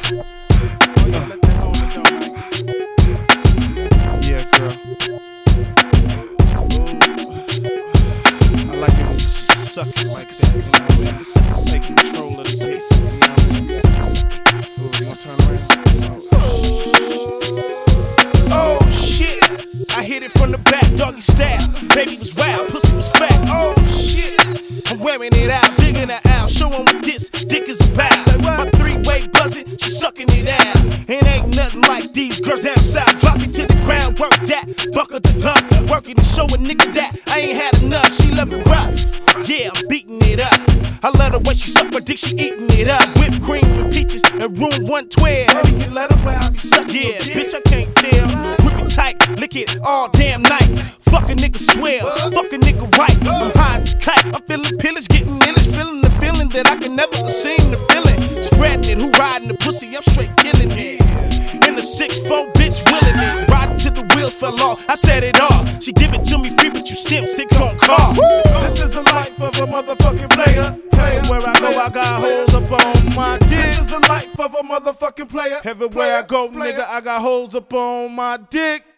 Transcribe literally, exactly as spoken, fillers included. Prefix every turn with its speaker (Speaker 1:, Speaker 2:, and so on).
Speaker 1: Oh yeah, let that hold it go, man. Yeah, girl. Ooh. I like it when you suck it like that. You know what I mean? Take control of the pace. You know what I mean? Ooh, you wanna turn around? Oh, oh shit! I hit it from the back, doggy style. Baby was wild, pussy was fat. Oh shit! I'm wearing it out, digging it out, showing what this dick is about. My three-way buzzing, she sucking it out. It ain't nothing like these girls down south. Drop it to the ground, work that, buckle the dump. Working to show a nigga that I ain't had enough. She love it rough, yeah, I'm beating it up. I love the way she suck my dick, she eating it up. Whipped cream and peaches in room one twelve. Baby, you let her out, suck yeah, bitch, I can't tell. Whip it tight, lick it all damn night. Fuck a nigga swell, fuck a nigga right. I'm high as a kite, I'm feeling pillage, getting illish, feeling the feeling that I can never seem to feel it. Spreading it, who riding the pussy, I'm straight killing it. In the six four, bitch willing it. Riding till the wheels fell off, I said it all. She give it to me free, but you simp, sick on cars. This is the life of a motherfucking player. Everywhere I go, I got holes up on my dick. This is the life of a motherfucking player. Everywhere I go, nigga, I got holes up on my dick.